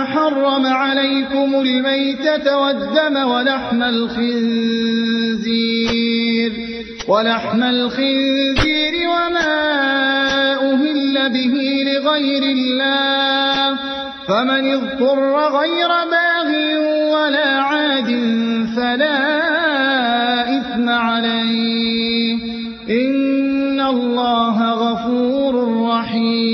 حرم عليكم الميتة والدم ولحم الخنزير وما أهل به لغير الله فمن اضطر غير باغ ولا عاد فلا إثم عليه إن الله غفور رحيم